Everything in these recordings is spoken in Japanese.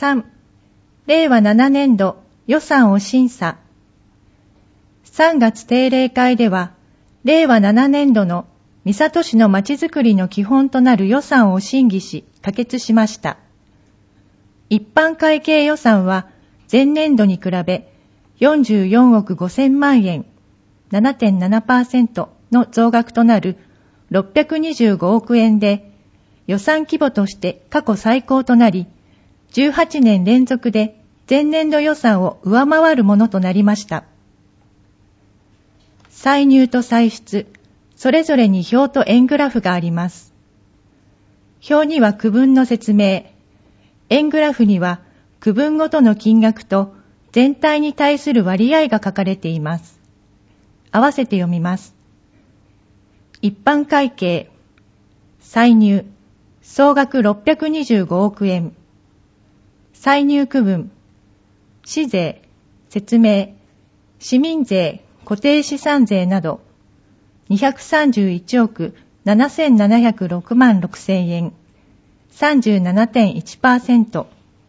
3、令和7年度予算を審査。3月定例会では、令和7年度の三郷市のまちづくりの基本となる予算を審議し、可決しました。一般会計予算は前年度に比べ44億5000万円、7.7% の増額となる625億円で、予算規模として過去最高となり、18年連続で前年度予算を上回るものとなりました。歳入と歳出、それぞれに表と円グラフがあります。表には区分の説明、円グラフには区分ごとの金額と全体に対する割合が書かれています。合わせて読みます。一般会計、歳入、総額625億円。歳入区分、市税、説明、市民税、固定資産税など、231億7706万6千円、37.1%。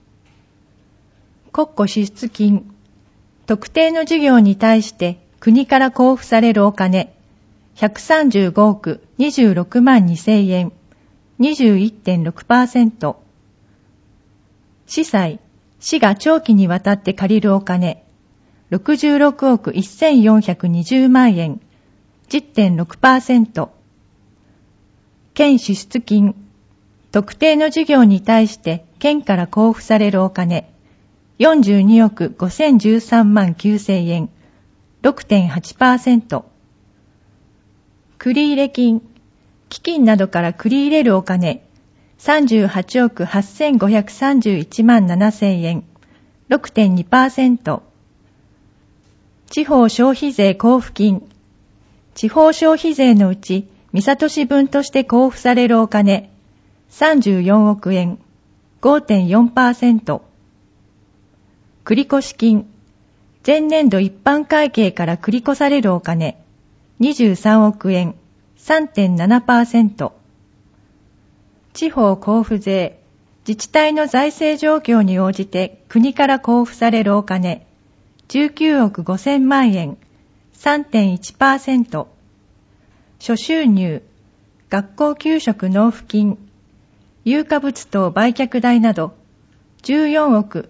国庫支出金、特定の事業に対して国から交付されるお金、135億26万2千円、21.6%。市債、市が長期にわたって借りるお金、66億1420万円、10.6%。県支出金、特定の事業に対して県から交付されるお金、42億5013万9千円、6.8%。繰入金、基金などから繰り入れるお金、38億8531万7千円、6.2%。地方消費税交付金、地方消費税のうち三郷市分として交付されるお金、34億円、5.4%。繰越金、前年度一般会計から繰り越されるお金、23億円、3.7%。地方交付税、自治体の財政状況に応じて国から交付されるお金、19億5000万円、3.1%。諸収入、学校給食納付金、有価物等売却代など、14億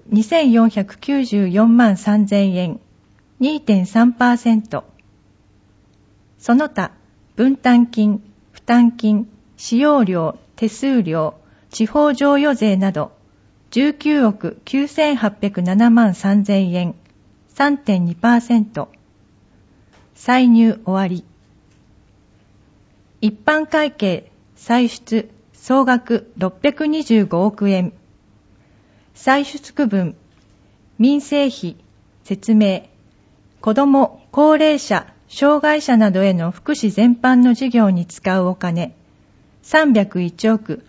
2494万3000円、2.3%。その他、分担金、負担金、使用料、手数料、地方譲与税など、19億9807万3000円、3.2%。歳入終わり。一般会計、歳出、総額625億円。歳出区分、民生費、説明、子ども、高齢者、障害者などへの福祉全般の事業に使うお金、301億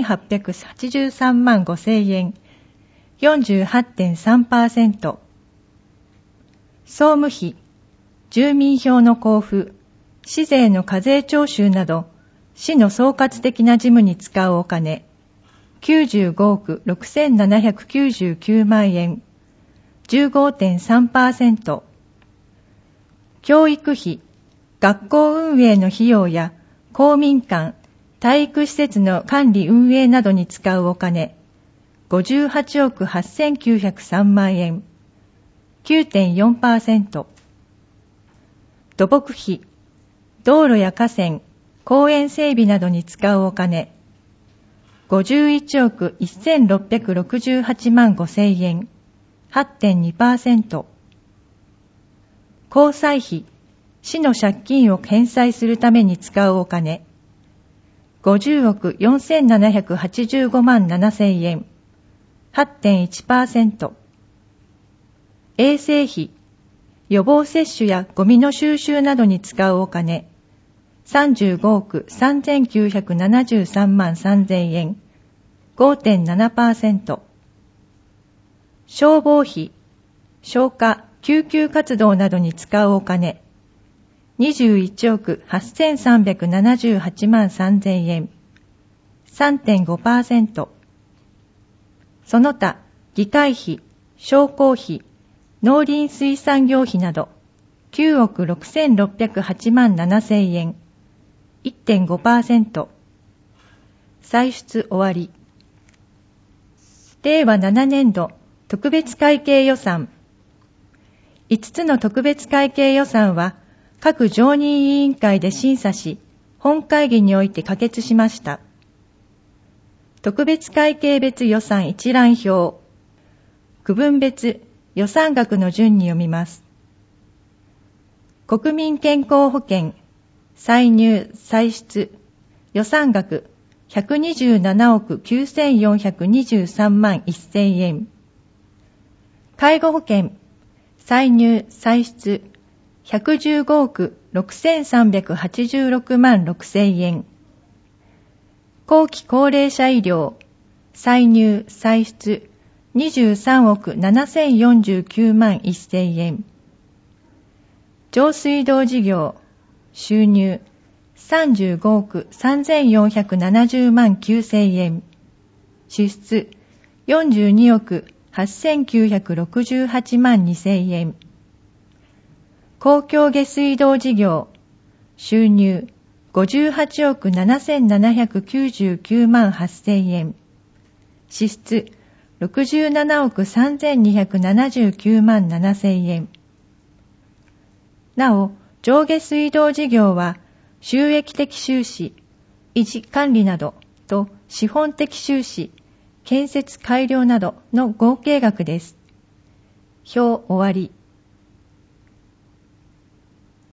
8883万5千円、48.3%。総務費、住民票の交付、市税の課税徴収など、市の総括的な事務に使うお金、95億6799万円、15.3%。教育費、学校運営の費用や公民館、体育施設の管理運営などに使うお金、58億8903万円、9.4%。土木費、道路や河川、公園整備などに使うお金、51億1668万5千円、8.2%。公債費、市の借金を返済するために使うお金、50億4785万7千円、8.1%。衛生費、予防接種やゴミの収集などに使うお金、35億3973万3千円、5.7%。消防費、消火、救急活動などに使うお金、21億8378万3千円、3.5%。その他、 議会費、商工費、農林水産業費など9億6608万7000円、1.5%。歳出終わり。令和7年度特別会計予算。5つの特別会計予算は各常任委員会で審査し、本会議において可決しました。特別会計別予算一覧表。区分別予算額の順に読みます。国民健康保険、歳入・歳出、予算額127億9423万1000円。介護保険、歳入・歳出115億6386万6000円。後期高齢者医療、歳入・歳出23億7049万1000円。上水道事業、収入35億3470万9000円。支出42億8968万2000円。公共下水道事業、収入58億7799万8000円。支出67億3279万7000円。なお、上下水道事業は、収益的収支、維持管理などと資本的収支、建設改良などの合計額です。表終わり。